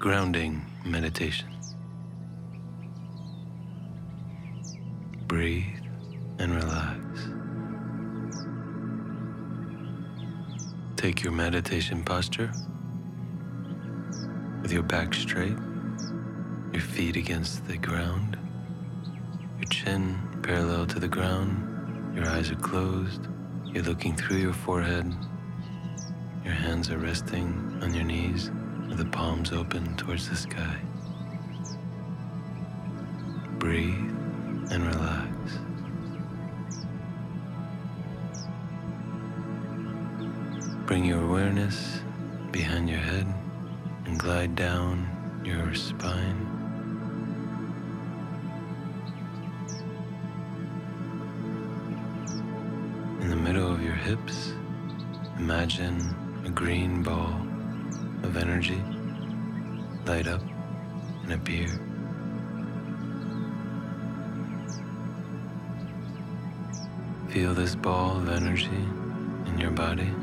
grounding meditation. Breathe and relax. Take your meditation posture with your back straight, your feet against the ground, your chin parallel to the ground, your eyes are closed, you're looking through your forehead, your hands are resting on your knees with the palms open towards the sky. Breathe and relax. Bring your awareness behind your head and glide down your spine. In the middle of your hips, imagine a green ball of energy light up and appear. Feel this ball of energy in your body.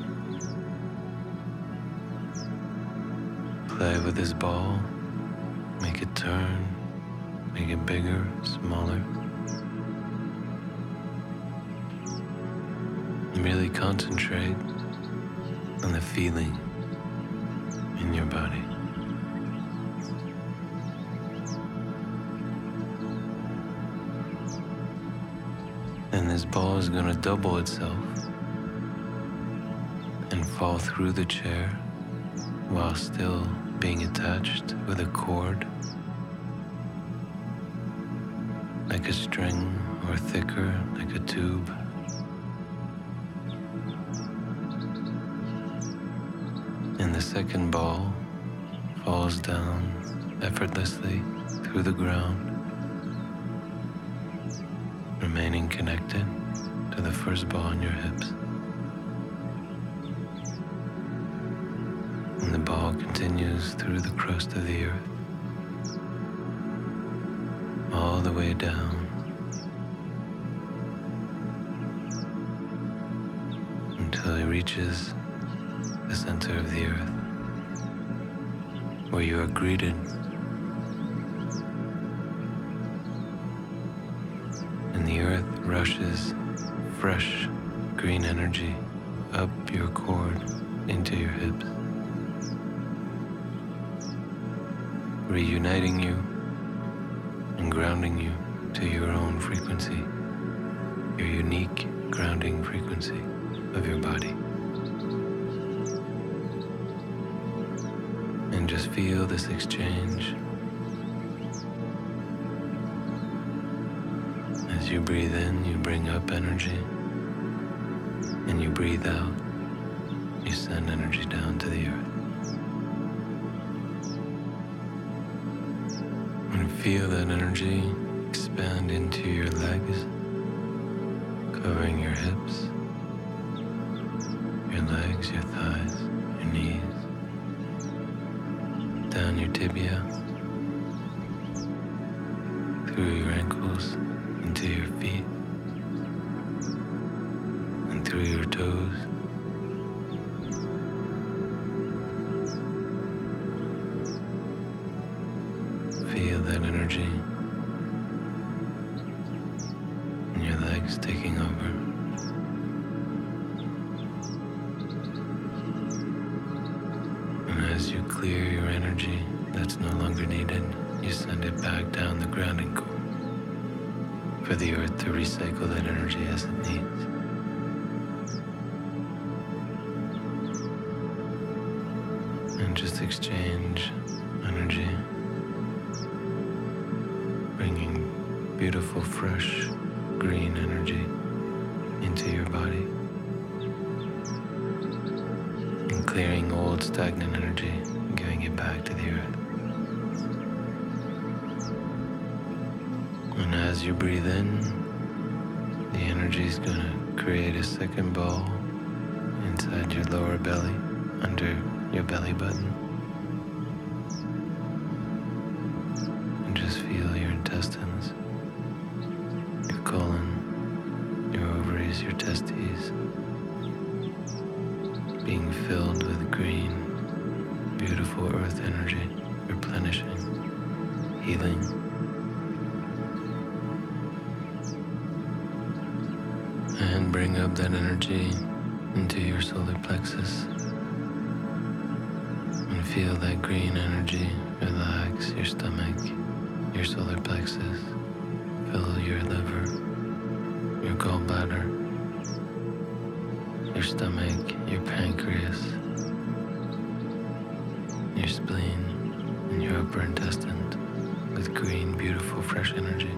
Play with this ball, make it turn, make it bigger, smaller. And really concentrate on the feeling in your body. And this ball is going to double itself and fall through the chair while still being attached with a cord, like a string or thicker, like a tube. And the second ball falls down effortlessly through the ground, remaining connected to the first ball in your hips. And the ball continues through the crust of the earth, all the way down, until it reaches the center of the earth, where you are greeted and the earth rushes fresh green energy up your cord into your hips, reuniting you and grounding you to your own frequency, your unique grounding frequency of your body. And just feel this exchange. As you breathe in, you bring up energy, and you breathe out, you send energy down to the earth. And feel that energy expand into your legs, covering your hips, your legs, your thighs, your knees, down your tibia, through your ankles, into your feet, and through your toes. Feel that energy in your legs taking over. And as you clear your energy that's no longer needed, you send it back down the grounding cord for the earth to recycle that energy as it needs. And just exchange energy, bringing beautiful, fresh, green energy into your body, and clearing old, stagnant energy, and giving it back to the earth. And as you breathe in, the energy is going to create a second ball inside your lower belly, under your belly button. And just feel your intestines, your colon, your ovaries, your testes being filled with green, beautiful earth energy. replenishing, healing. And bring up that energy into your solar plexus. And feel that green energy relax your stomach, your solar plexus, fill your liver, your gallbladder, your stomach, your pancreas, your spleen, and your upper intestine with green, beautiful, fresh energy.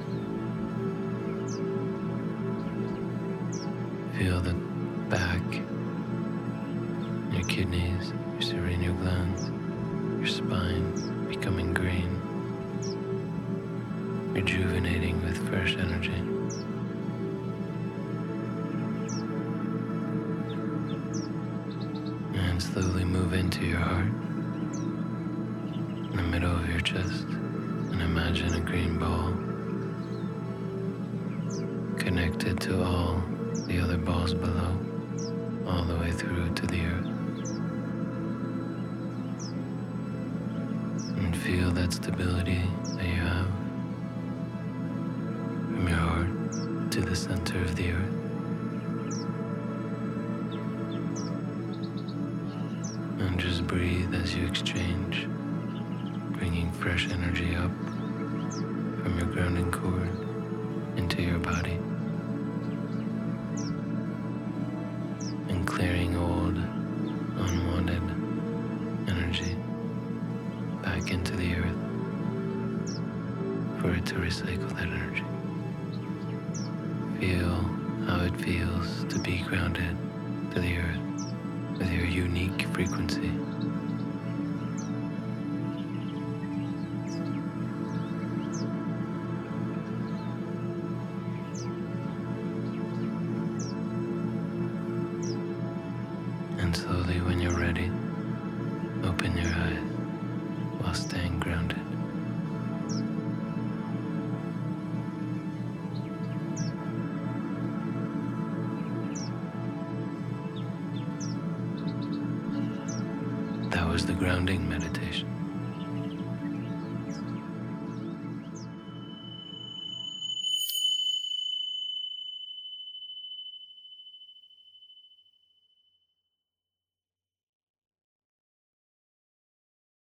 Feel the back, your kidneys, your serenial glands, your spine becoming green, rejuvenating with fresh energy. And slowly move into your heart, in the middle of your chest, and imagine a green ball connected to all the other balls below, all the way through to the earth. And feel that stability that you have from your heart to the center of the earth. And just breathe as you exchange, bringing fresh energy up from your grounding cord into your body. And clearing old, unwanted energy back into the earth for it to recycle that energy. Feel how it feels to be grounded to the earth with your unique frequency. And slowly, when you're ready, open your eyes while staying grounded. That was the grounding meditation.